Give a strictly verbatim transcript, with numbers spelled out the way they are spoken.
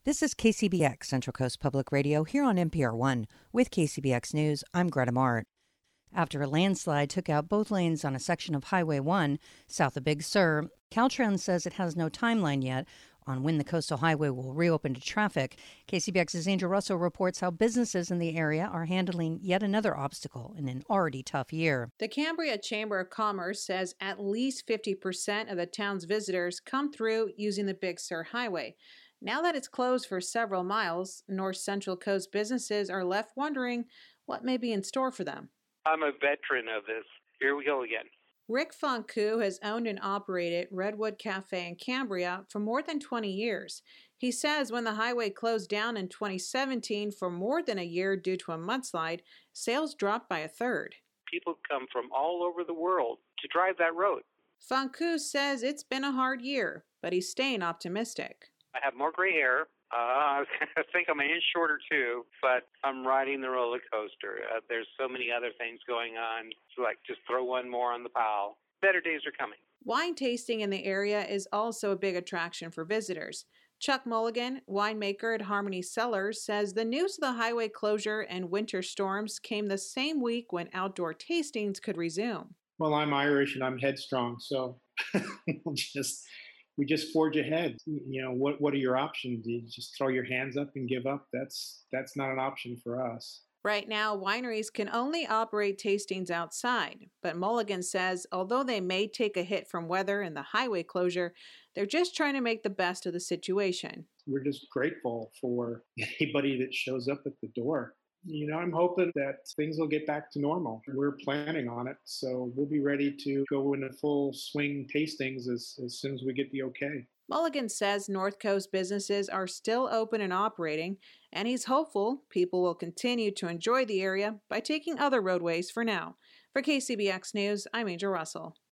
This is K C B X, Central Coast Public Radio, here on N P R one. With K C B X News, I'm Greta Mart. After a landslide took out both lanes on a section of Highway one south of Big Sur, Caltrans says it has no timeline yet on when the coastal highway will reopen to traffic. K C B X's Angel Russell reports how businesses in the area are handling yet another obstacle in an already tough year. The Cambria Chamber of Commerce says at least fifty percent of the town's visitors come through using the Big Sur Highway. Now that it's closed for several miles, North Central Coast businesses are left wondering what may be in store for them. I'm a veteran of this. Here we go again. Rick Foncu has owned and operated Redwood Cafe in Cambria for more than twenty years. He says when the highway closed down in twenty seventeen for more than a year due to a mudslide, sales dropped by a third. People come from all over the world to drive that road. Foncu says it's been a hard year, but he's staying optimistic. I have more gray hair. Uh, I think I'm an inch shorter too, but I'm riding the roller coaster. Uh, there's so many other things going on. It's like just throw one more on the pile. Better days are coming. Wine tasting in the area is also a big attraction for visitors. Chuck Mulligan, winemaker at Harmony Cellars, says the news of the highway closure and winter storms came the same week when outdoor tastings could resume. Well, I'm Irish and I'm headstrong, so we'll just... we just forge ahead. You know, what what are your options? Do you just throw your hands up and give up? That's that's not an option for us. Right now, wineries can only operate tastings outside, but Mulligan says although they may take a hit from weather and the highway closure, they're just trying to make the best of the situation. We're just grateful for anybody that shows up at the door. You know, I'm hoping that things will get back to normal. We're planning on it, so we'll be ready to go into full swing tastings as, as soon as we get the okay. Mulligan says North Coast businesses are still open and operating, and he's hopeful people will continue to enjoy the area by taking other roadways for now. For K C B X News, I'm Angel Russell.